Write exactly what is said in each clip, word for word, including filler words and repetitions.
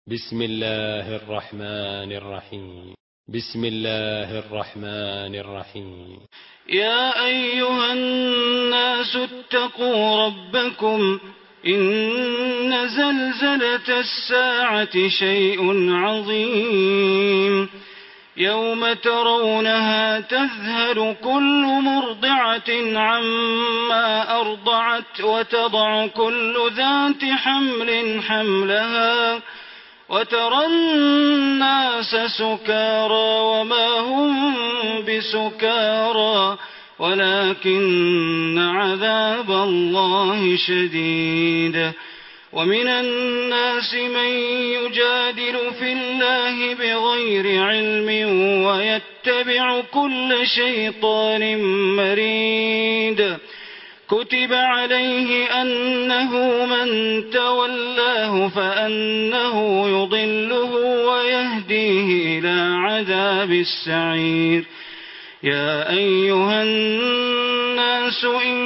بسم الله الرحمن الرحيم بسم الله الرحمن الرحيم يا أيها الناس اتقوا ربكم إن زلزلة الساعة شيء عظيم يوم ترونها تذهل كل مرضعة عما أرضعت وتضع كل ذات حمل حملها وترى الناس سكارى وما هم بسكارى ولكن عذاب الله شديد. ومن الناس من يجادل في الله بغير علم ويتبع كل شيطان مريد. كتب عليه أنه من تولاه فأنه يضله ويهديه إلى عذاب السعير. يا أيها الناس إن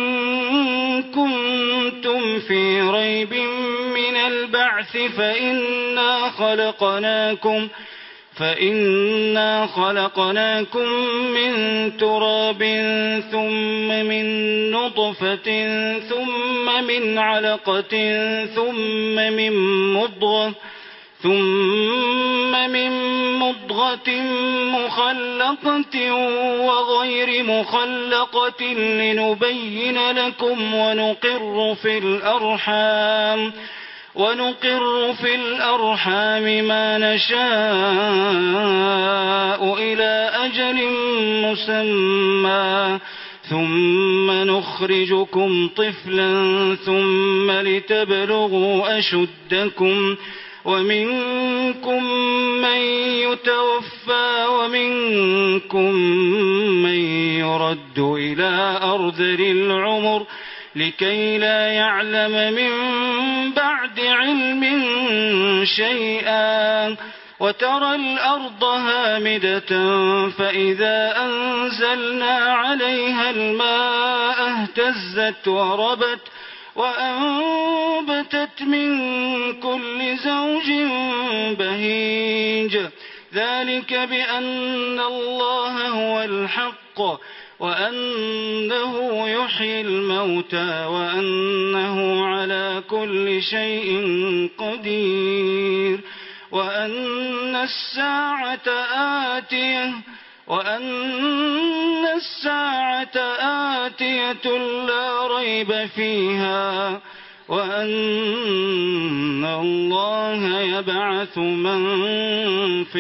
كنتم في ريب من البعث فإنا خلقناكم فإنا خلقناكم من تراب ثم من نطفة ثم من علقة ثم من مضغة ثم من مضغة مخلقة وغير مخلقة لنبين لكم ونقر في الأرحام ونقر في الأرحام ما نشاء إلى أجل مسمى ثم نخرجكم طفلا ثم لتبلغوا أشدكم ومنكم من يتوفى ومنكم من يرد إلى أرذل العمر لكي لا يعلم من بعد علم شيئا. وترى الأرض هامدة فإذا أنزلنا عليها الماء اهتزت وربت وأنبتت من كل زوج بهيج. ذلك بأن الله هو الحق وأنه يحيي الموتى وأنه على كل شيء قدير وأن الساعة آتية وأن الساعة آتية لا ريب فيها وأن الله يبعث من في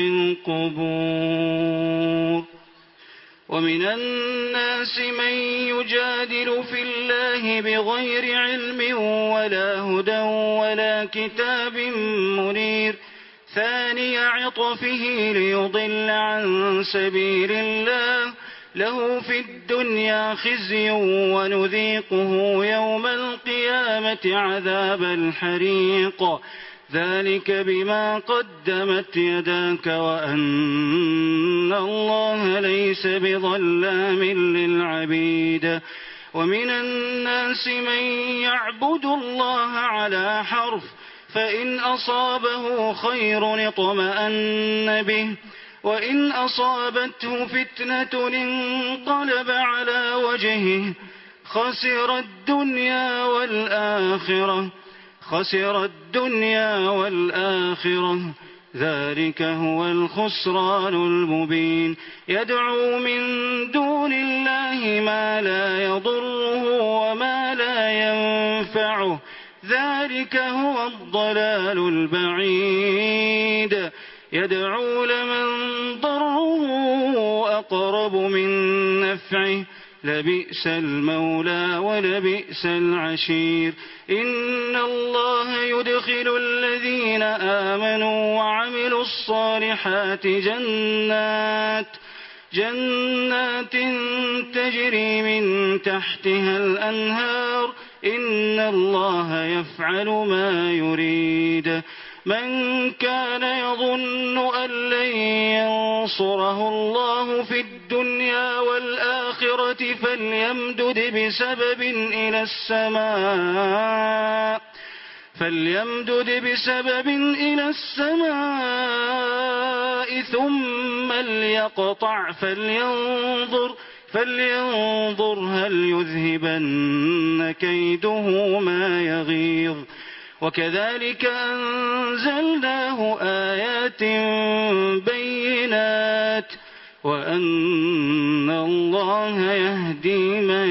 القبور. ومن الناس من يجادل في الله بغير علم ولا هدى ولا كتاب منير ثاني عطفه ليضل عن سبيل الله له في الدنيا خزي ونذيقه يوم القيامة عذاب الحريق. ذلك بما قدمت يداك وأن الله ليس بظلام للعبيد. ومن الناس من يعبد الله على حرف فإن أصابه خير اطمأن به وإن أصابته فتنة انقلب على وجهه خسر الدنيا والآخرة خسر الدنيا والآخرة ذلك هو الخسران المبين. يدعو من دون الله ما لا يضره وما لا ينفعه ذلك هو الضلال البعيد. يدعو لمن ضره أقرب من نفعه لبئس المولى ولبئس العشير. إن الله يدخل الذين آمنوا وعملوا الصالحات جنات جنات تجري من تحتها الأنهار إن الله يفعل ما يريد. من كان يظن أن لن ينصره الله في الدنيا والآخرة فليمدد بسبب إلى السماء فليمدد بسبب إلى السماء ثم ليقطع فلينظر, فلينظر هل يذهبن كيده ما يغيظ. وكذلك أنزلناه آيات بينات وأن الله يهدي من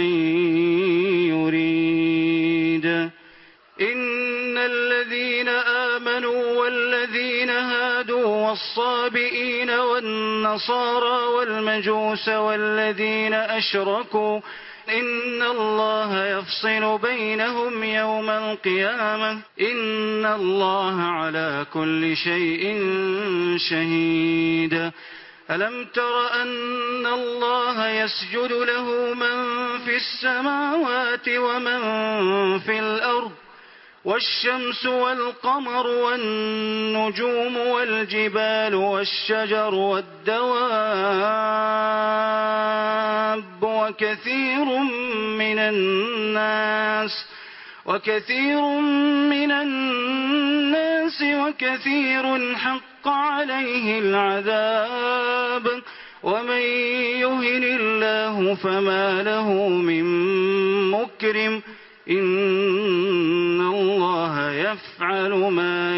يريد. إن الذين آمنوا والذين هادوا والصابئين والنصارى والمجوس والذين أشركوا إن الله يفصل بينهم يوم القيامة إن الله على كل شيء شهيد. ألم تر أن الله يسجد له من في السماوات ومن في الأرض والشمس والقمر والنجوم والجبال والشجر والدواب وكثير من الناس وكثير من الناس وكثير حق عليه العذاب ومن يهن الله فما له من مكرم إن الله يفعل ما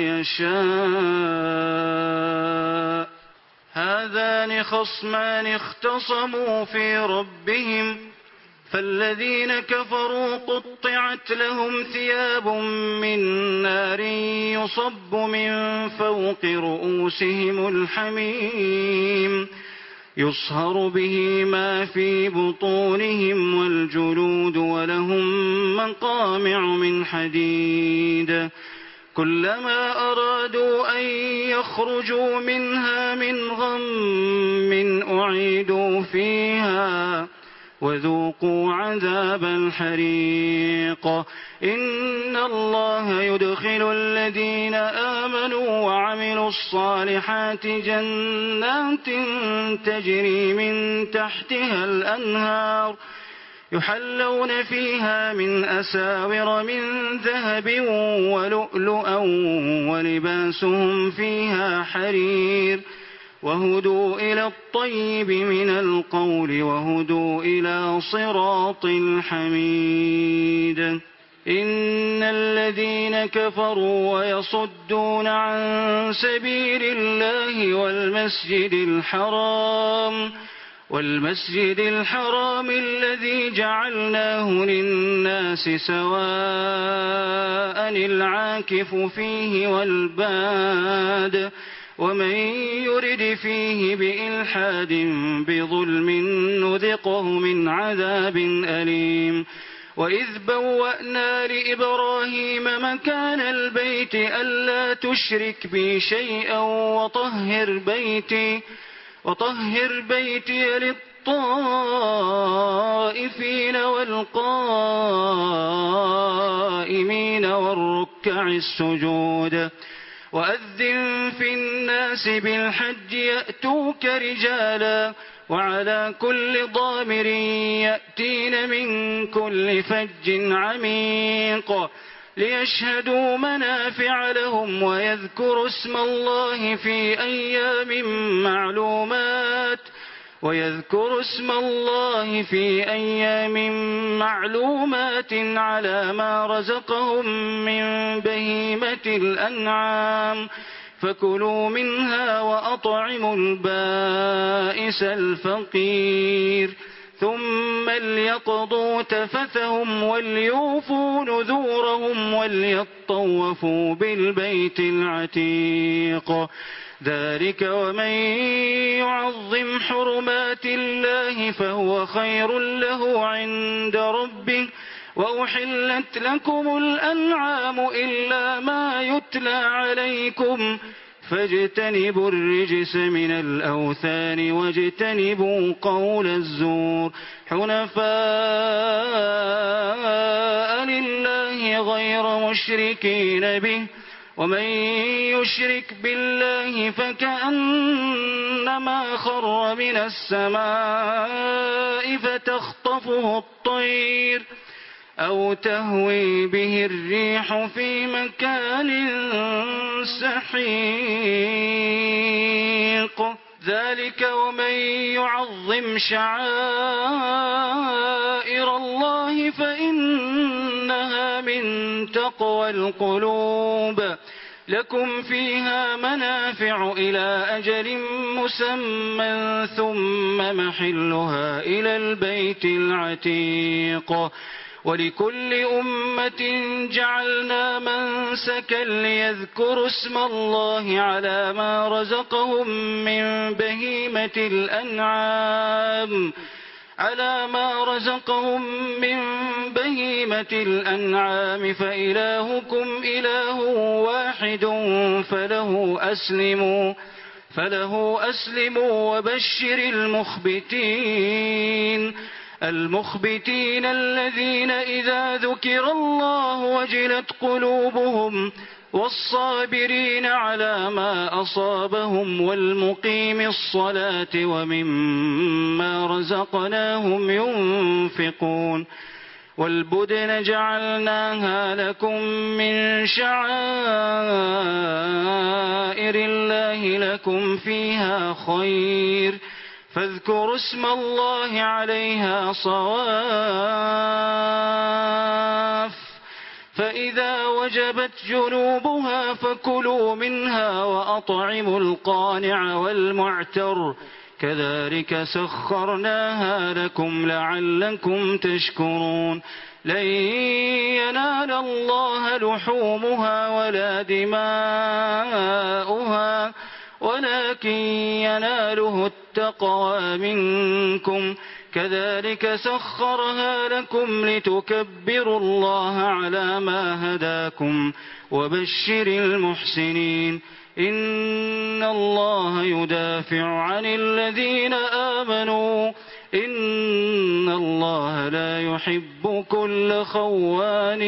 يشاء. هذان خصمان اختصموا في ربهم فالذين كفروا قطعت لهم ثياب من نار يصب من فوق رؤوسهم الحميم يصهر به ما في بطونهم والجلود ولهم مقامع من حديد كلما أرادوا أن يخرجوا منها من غم أعيدوا فيها وذوقوا عذاب الحريق. إن الله يدخل الذين آمنوا وعملوا الصالحات جنات تجري من تحتها الأنهار يحلون فيها من أساور من ذهب ولؤلؤا ولباسهم فيها حرير وهدوا إلى الطيب من القول وهدوا إلى صراط الحميد. إن الذين كفروا ويصدون عن سبيل الله والمسجد الحرام والمسجد الحرام الذي جعلناه للناس سواء العاكف فيه والباد ومن يرد فيه بإلحاد بظلم نذقه من عذاب أليم. وإذ بوأنا لإبراهيم مكان البيت ألا تشرك بي شيئا وطهر بيتي وطهر بيتي للطائفين والقائمين والركع السجود. وأذن في الناس بالحج يأتوك رجالا وعلى كل ضامر يأتين من كل فج عميق ليشهدوا منافع لهم ويذكروا اسم الله في أيام معلومات ويذكروا اسم الله في أيام معلومات على ما رزقهم من بهيمة الأنعام فكلوا منها وأطعموا البائس الفقير ثم ليقضوا تفثهم وليوفوا نذورهم وليطوفوا بالبيت العتيق. ذلك ومن يعظم حرمات الله فهو خير له عند ربه وأحلت لكم الأنعام إلا ما يتلى عليكم فاجتنبوا الرجس من الأوثان واجتنبوا قول الزور حنفاء لله غير مشركين به ومن يشرك بالله فكأنما خر من السماء فتخطفه الطير أو تهوي به الريح في مكان سحيق ذلك ومن يعظم شعائر الله فإنها من تقوى القلوب لكم فيها منافع إلى أجل مسمى ثم محلها إلى البيت العتيق ولكل أمة جعلنا منسكا ليذكروا اسم الله على ما رزقهم من بهيمة الأنعام على ما رزقهم من بهيمة الأنعام فإلهكم إله واحد فله أسلموا فله أسلموا وبشر المخبتين المخبتين الذين إذا ذكر الله وجلت قلوبهم والصابرين على ما أصابهم والمقيم الصلاة ومما رزقناهم ينفقون والبدن جعلناها لكم من شعائر الله لكم فيها خير فاذكروا اسم الله عليها صواف فإذا وجبت جنوبها فكلوا منها وأطعموا القانع والمعتر كذلك سخرناها لكم لعلكم تشكرون لن ينال الله لحومها ولا دماؤها ولكن يناله التقوى منكم كذلك سخرها لكم لتكبروا الله على ما هداكم وبشر المحسنين إن الله يدافع عن الذين آمنوا إن الله لا يحب كل خوان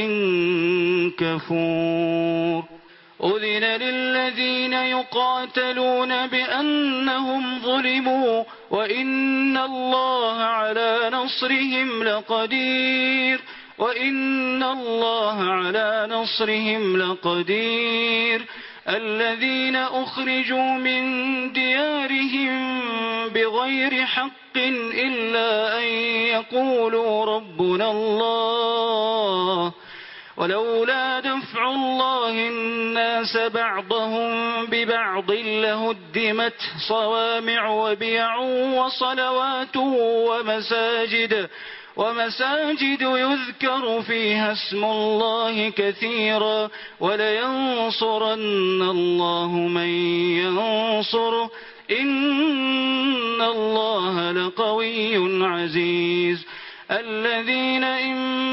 كفور أذن للذين يقاتلون بأنهم ظلموا وإن الله على نصرهم لقدير وإن الله على نصرهم لقدير الذين أخرجوا من ديارهم بغير حق إلا أن يقولوا ربنا الله ولولا دفع الله الناس بعضهم ببعض لهدمت صوامع وبيع وصلوات ومساجد ومساجد يذكر فيها اسم الله كثيرا ولينصرن الله من ينصره إن الله لقوي عزيز الذين إن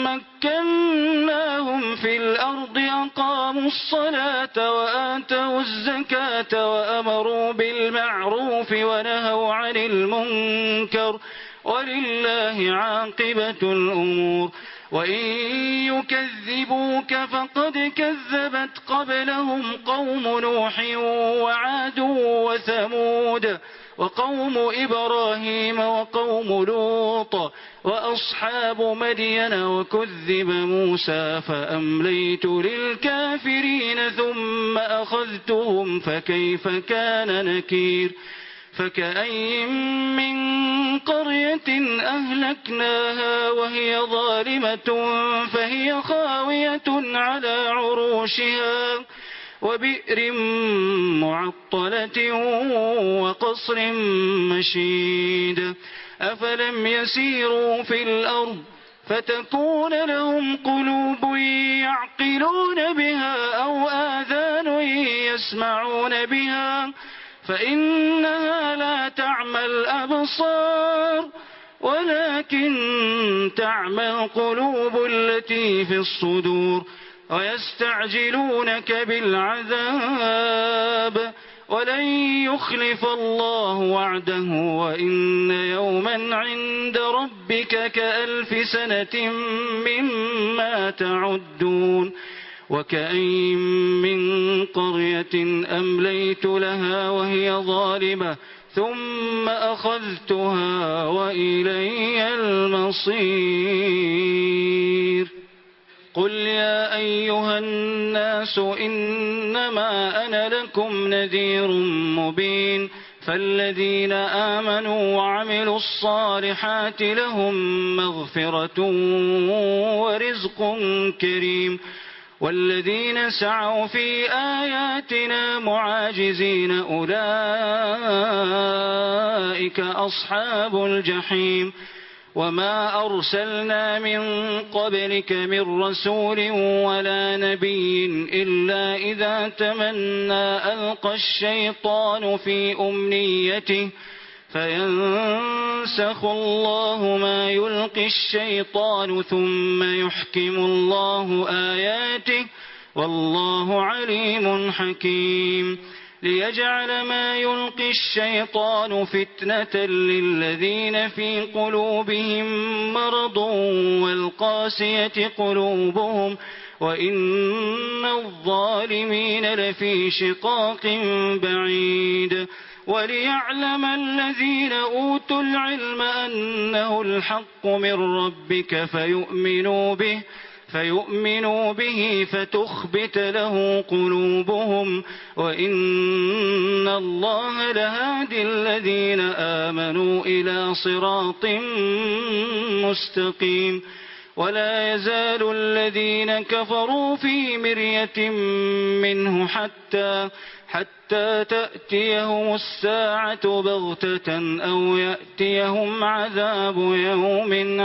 مكناهم في الأرض أقاموا الصلاة وآتوا الزكاة وأمروا بالمعروف ونهوا عن المنكر ولله عاقبة الأمور وإن يكذبوك فقد كذبت قبلهم قوم نوح وعاد وثمود وقوم إبراهيم وقوم لوط وأصحاب مدين وكذب موسى فأمليت للكافرين ثم أخذتهم فكيف كان نكير فكأي من قرية أهلكناها وهي ظالمة فهي خاوية على عروشها وبئر معطلة وقصر مشيد أفلم يسيروا في الأرض فتكون لهم قلوب يعقلون بها أو آذان يسمعون بها فإنها لا تعمى الأبصار ولكن تعمى القلوب التي في الصدور ويستعجلونك بالعذاب ولن يخلف الله وعده وإن يوما عند ربك كألف سنة مما تعدون وكأين من قرية أمليت لها وهي ظالمة ثم أخذتها وإلي المصير. قل يا أيها الناس إنما أنا لكم نذير مبين فالذين آمنوا وعملوا الصالحات لهم مغفرة ورزق كريم والذين سعوا في آياتنا معاجزين أولئك أصحاب الجحيم وما أرسلنا من قبلك من رسول ولا نبي إلا إذا تمنى ألقى الشيطان في أمنيته فينسخ الله ما يلقي الشيطان ثم يحكم الله آياته والله عليم حكيم ليجعل ما يلقي الشيطان فتنة للذين في قلوبهم مرض والقاسية قلوبهم وإن الظالمين لفي شقاق بعيد وليعلم الذين أوتوا العلم أنه الحق من ربك فيؤمنوا به فيؤمنوا به فتخبت له قلوبهم وإن الله لهادي الذين آمنوا إلى صراط مستقيم ولا يزال الذين كفروا في مرية منه حتى حتى تأتيهم الساعة بغتة أو يأتيهم عذاب يوم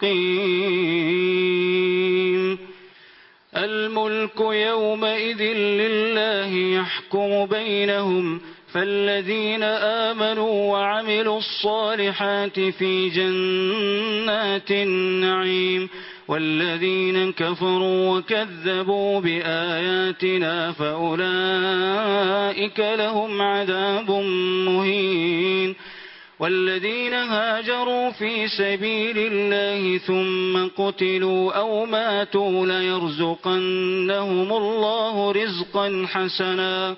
عقيم الملك يومئذ لله يحكم بينهم فالذين آمنوا وعملوا الصالحات في جنات النعيم والذين كفروا وكذبوا بآياتنا فأولئك لهم عذاب مهين والذين هاجروا في سبيل الله ثم قتلوا أو ماتوا ليرزقنهم الله رزقا حسنا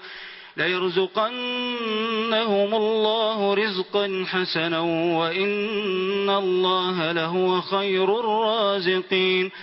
ليرزقنهم الله رزقا حسنا وإن الله لهو خير الرازقين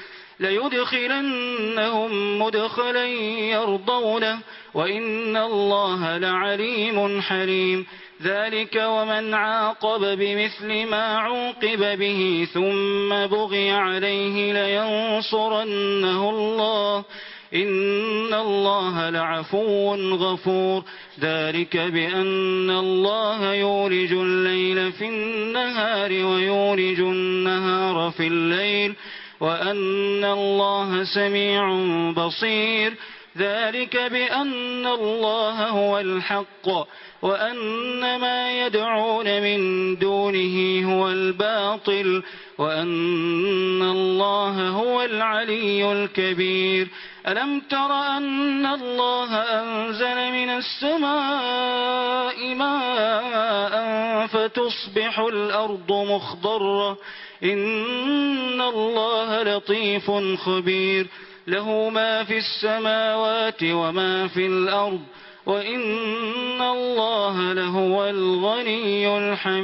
ليدخلنهم مدخلا يرضونه وإن الله لعليم حليم ذلك ومن عاقب بمثل ما عوقب به ثم بغي عليه لينصرنه الله إن الله لعفو غفور ذلك بأن الله يولج الليل في النهار ويولج النهار في الليل وأن الله سميع بصير ذلك بأن الله هو الحق وأن ما يدعون من دونه هو الباطل وأن الله هو العلي الكبير ألم تر أن الله أنزل من السماء ماء فتصبح الأرض مخضرة إن الله لطيف خبير له ما في السماوات وما في الأرض وإن الله لهو الغني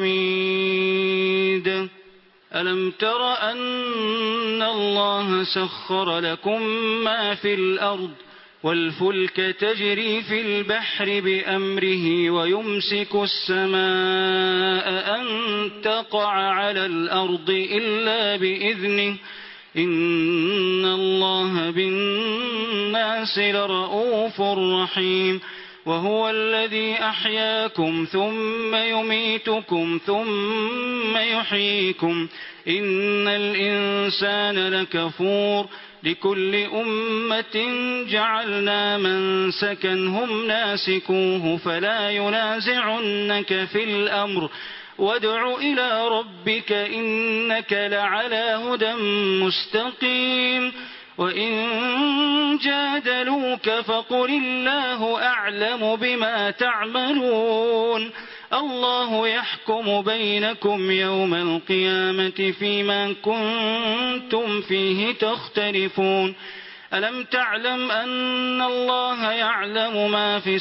الحميد ألم تر أن الله سخر لكم ما في الأرض والفلك تجري في البحر بأمره ويمسك السماء أن تقع على الأرض إلا بإذنه إن الله بالناس لرؤوف رحيم وهو الذي أحياكم ثم يميتكم ثم يحييكم إن الإنسان لكفور لكل أمة جعلنا منسكا هم ناسكوه فلا ينازعنك في الأمر وادع إلى ربك إنك لعلى هدى مستقيم وإن جادلوك فقل الله أعلم بما تعملون الله يحكم بينكم يوم القيامة فيما كنتم فيه تختلفون ألم تعلم أن الله يعلم ما في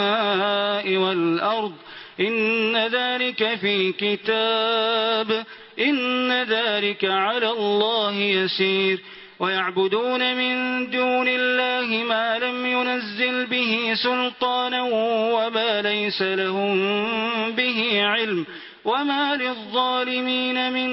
السماء والأرض إن ذلك في كتاب إن ذلك على الله يسير ويعبدون من دون الله ما لم ينزل به سلطانا وما ليس لهم به علم وما للظالمين من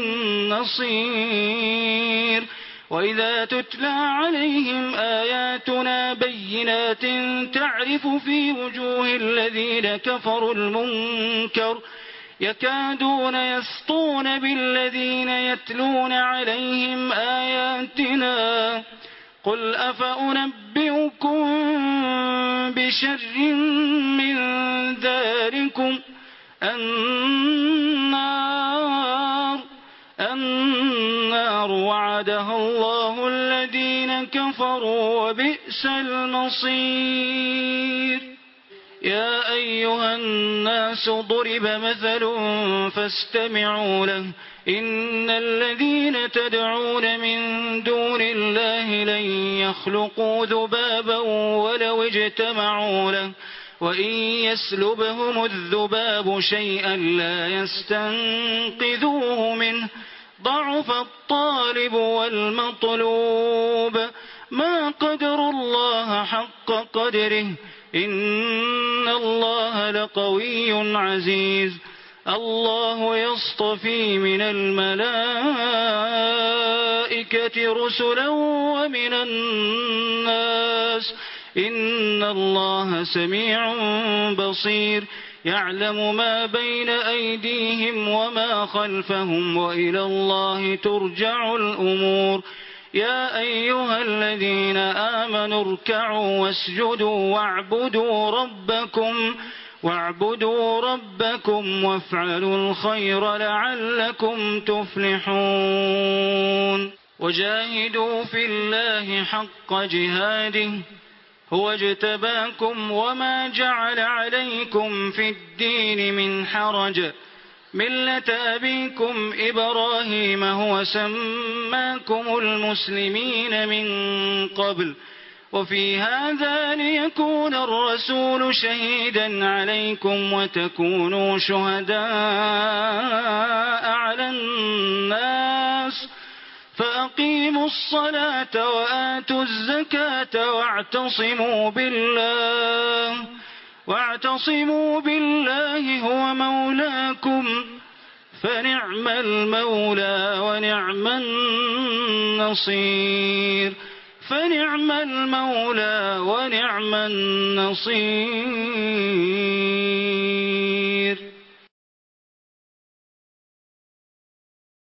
نصير وإذا تتلى عليهم آياتنا بينات تعرف في وجوه الذين كفروا المنكر يكادون يسطون بالذين يتلون عليهم آياتنا قل أفأنبئكم بشر من ذلكم النار النار وعدها الله الذين كفروا وبئس المصير يا أيها الناس ضرب مثل فاستمعوا له إن الذين تدعون من دون الله لن يخلقوا ذبابا ولو اجتمعوا له وإن يسلبهم الذباب شيئا لا يستنقذوه منه ضعف الطالب والمطلوب ما قدر الله حق قدره إن الله لقوي عزيز الله يصطفي من الملائكة رسلا ومن الناس إن الله سميع بصير يعلم ما بين أيديهم وما خلفهم وإلى الله ترجع الأمور يا أيها الذين آمنوا اركعوا واسجدوا واعبدوا ربكم واعبدوا ربكم وافعلوا الخير لعلكم تفلحون وجاهدوا في الله حق جهاده هو اجتباكم وما جعل عليكم في الدين من حرج ملة أبيكم إبراهيم هو سماكم المسلمين من قبل وفي هذا ليكون الرسول شهيدا عليكم وتكونوا شهداء على الناس فأقيموا الصلاة وآتوا الزكاة واعتصموا بالله واعتصموا بالله هو مولاكم فنعم المولى ونعم النصير فنعم المولى ونعم النصير